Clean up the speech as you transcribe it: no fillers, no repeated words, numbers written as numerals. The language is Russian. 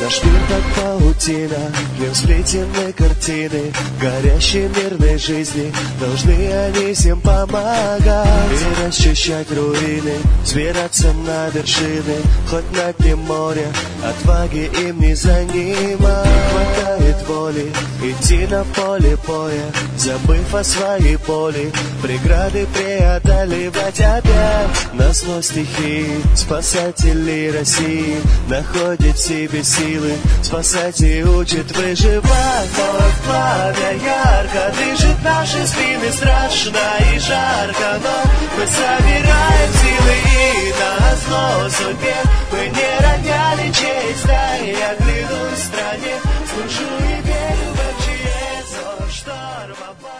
Наш мир как паутина, в нем сплетены картины горящей мирной жизни. Должны они всем помогать и расчищать руины, взбираться на вершины, хоть на дне моря, отваги им не занимать. Хватает воли идти на поле боя, забыв о своей боли, преграды преодолевать опять. На зло стихии спасатели России находят в себе силы спасать и учат выживать. Но пламя ярко дышит наши спины, страшно и жарко, но мы собираем силы и на зло судьбе мы не роняли честь. Да, я клянусь стране, слышу и верю в МЧС, шторм.